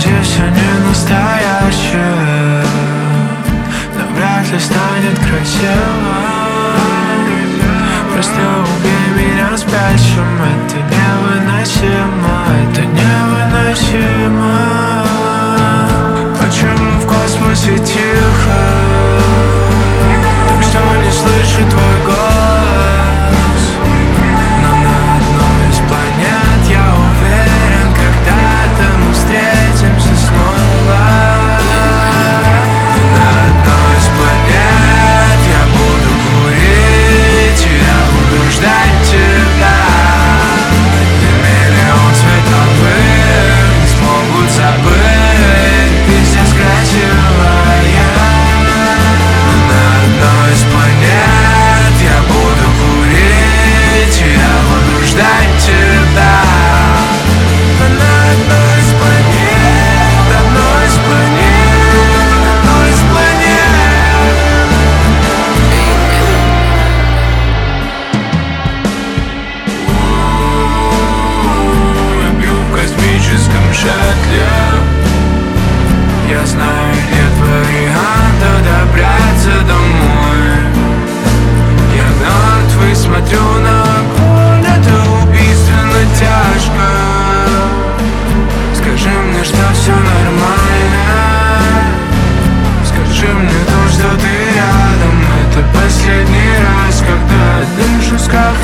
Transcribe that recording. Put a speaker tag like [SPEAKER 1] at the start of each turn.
[SPEAKER 1] где все не настоящее, но вряд ли станет красиво. Просто убей меня спящим, это невыносимо, это невыносимо. Почему в космосе тихо? Так что не слышу твой голос. Но на одной из планет, я уверен, когда-то мы встретимся снова. На одной из планет я буду курить, и я буду ждать тебя. И миллион световых не смогут забыть, ты здесь красивая. На одной из планет я буду курить, и я буду ждать тебя. На одной из планет, одной из планет, одной из планет. Я пью в космическом шаттле. Я знаю, нет варианта добраться домой. Я мертвый, смотрю на огонь, это убийственно тяжко. Скажи мне, что все нормально. Скажи мне то, что ты рядом. Это последний раз, когда дышу с кафе.